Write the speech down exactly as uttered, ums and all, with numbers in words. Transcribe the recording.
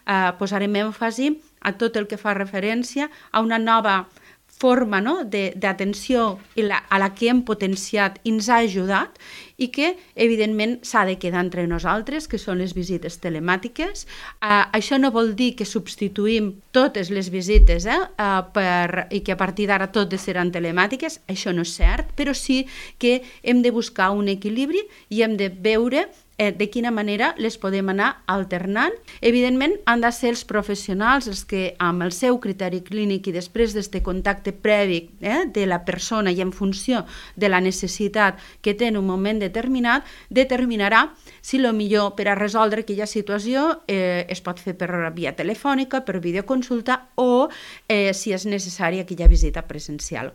eh, posarem èmfasi a tot el que fa referència a una nova forma, no?, d'atenció a la que hem potenciat i ens ha ajudat i que, evidentment, s'ha de quedar entre nosaltres, que són les visites telemàtiques. Eh, això no vol dir que substituïm totes les visites eh, eh, per, i que a partir d'ara totes seran telemàtiques, això no és cert, però sí que hem de buscar un equilibri i hem de veure de quina manera les podem anar alternant. Evidentment, han de ser els professionals els que, amb el seu criteri clínic i després d'aquest contacte previ eh, de la persona i en funció de la necessitat que té en un moment determinat, determinarà si el millor per a resoldre aquella situació eh, es pot fer per via telefònica, per videoconsulta o eh, si és necessària aquella visita presencial.